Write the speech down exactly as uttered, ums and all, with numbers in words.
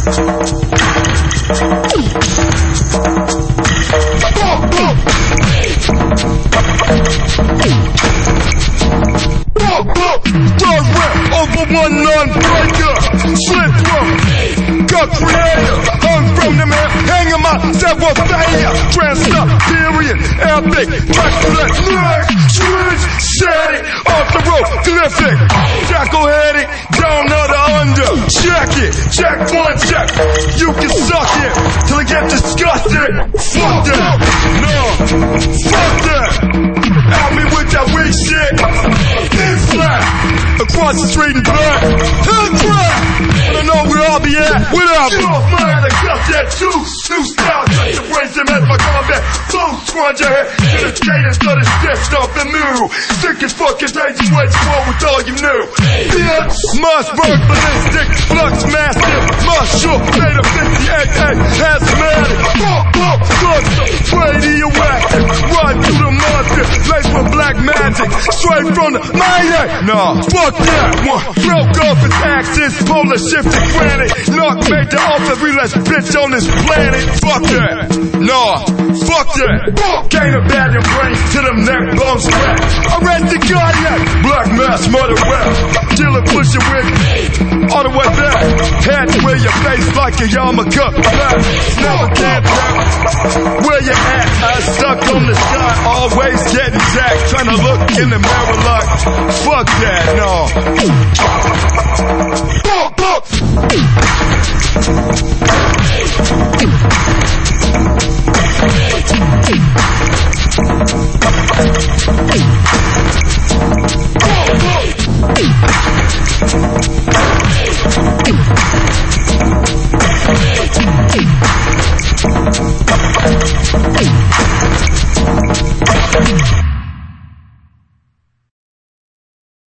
Over one non-breaker, slip through, cut creator, hung from the man, hanging myself a failure, transfer, period, epic, black, black, switch, set it, off the road, glyphic, jackal-headed, down to the under, check it, check one, check, you can suck it, till it get disgusted, fuck that, no, fuck that, at me with that weak shit, in flat, across the street in black, hood crack, I don't know where I'll be at, without me. Get off mine, I got that juice, two styles, touch your brains, them at my combat, flow, squad your head, to the cadence of the step, stomp and move, sick as fucking danger, wait, roll with all you knew, bitch, Mossberg, ballistic, flux massive, mushroom, made of fifty-eight, eight, hazmatic, fuck, fuck, fuck, radioactive, run through the monster, laced with black magic, straight from the mine, nah, fuck that, one, broke off its axis, polar shifted granite, knock made the ultimate realest bitch on this planet, fuck that, nah, fuck that, can't abandon brains to them neck bones crack, I read the Guardian, black mass mother rap, dealer push it with, all the way back, had to wear your face like a yarmulke, black, never can't rap, where you at, I stuck on the sky, always getting jacked, trying to look in the mirror like, fuck that, no. Fuck, fuck. Fuck, fuck.